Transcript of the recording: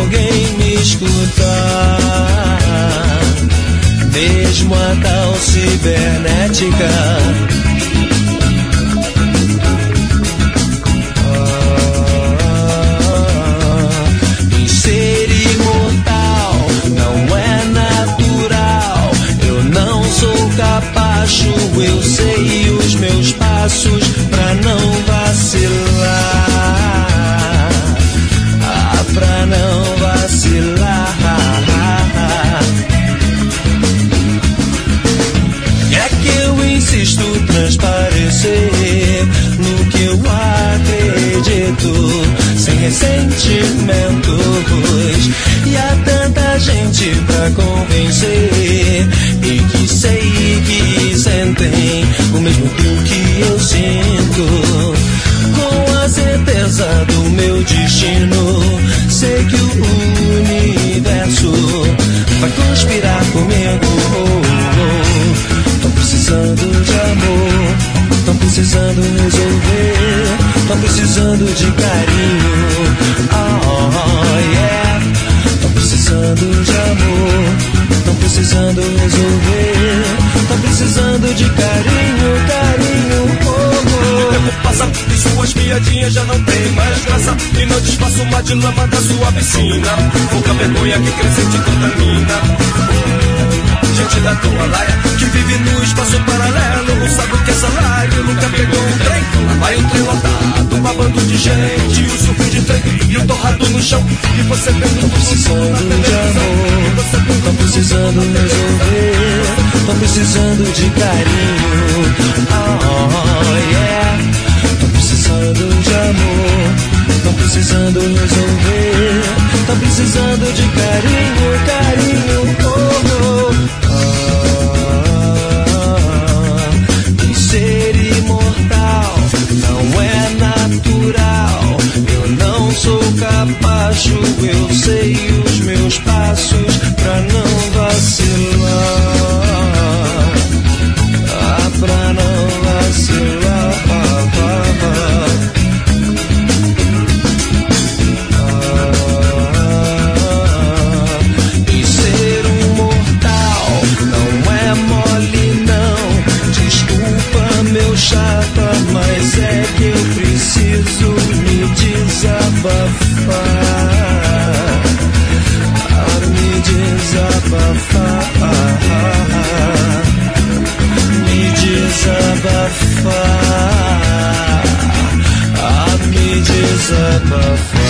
alguém me escutar, mesmo a tal cibernética. Ser imortal não é natural. Eu não sou capacho, eu sei os meus passos pra não vacilar. Ah, pra não vacilar. É que eu insisto transparecer no que eu acredito, sem ressentimentos. E há tanta gente pra convencer, e que sei que sentem o mesmo que eu sinto. Com a certeza do meu destino, sei que o universo vai conspirar comigo. Tô precisando de amor, tô precisando resolver, tô precisando de carinho. Oh, yeah. Tô precisando de amor, tô precisando resolver, tô precisando de carinho, carinho. O tempo passa e suas piadinhas já não tem mais graça, e não desfaço uma de lama da sua piscina. Pouca vergonha que cresce te contamina. Gente da tua laia, que vive no espaço paralelo, não sabe o que é salário, nunca pegou um trem. Lá vai um trem lotado, um bando de gente, o surf de trem e o torrado no chão. E você vendo tô precisando de amor, tô precisando resolver, tô precisando de carinho. Oh, yeah. Tô precisando de amor, tô precisando resolver, tô precisando de carinho, carinho. E ser imortal não é natural. Eu não sou capaz, eu sei os meus passos pra não vacilar. Ah, pra não vacilar. E ser um mortal não é mole não. Desculpa meu chapa, mas é que eu preciso me desabafar. Me desabafar. Me desabafar. Me desabafar.